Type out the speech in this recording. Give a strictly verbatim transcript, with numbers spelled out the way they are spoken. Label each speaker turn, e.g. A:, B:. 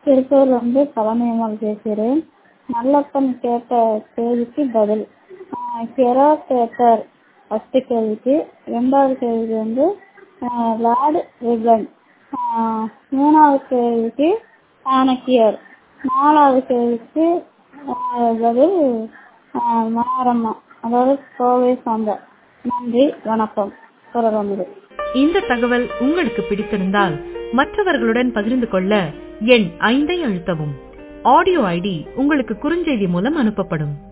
A: திருப்பூர்ல இருந்து பழனியம்மாள் பேசுகிறேன். நல்லப்பன் கேட்ட கேள்விக்கு பதில். கெரா பேப்பர் ஃபர்ஸ்ட் கேள்விக்கு. ரெண்டாவது கேள்வி வந்து லார்டு ரிப்பன். மூணாவது கேள்விக்கு சாணக்கியர். நாலாவது கேள்விக்கு பதில் மாரம்மா, அதாவது கோவை சாம்பார். நன்றி, வணக்கம். தொடர்ந்து
B: இந்த தகவல் உங்களுக்கு பிடித்திருந்தால் மற்றவர்களுடன் பகிர்ந்து கொள்ள எண் ஐந்தை அழுத்தவும். ஆடியோ ஐடி உங்களுக்கு குறுஞ்செய்தி மூலம் அனுப்பப்படும்.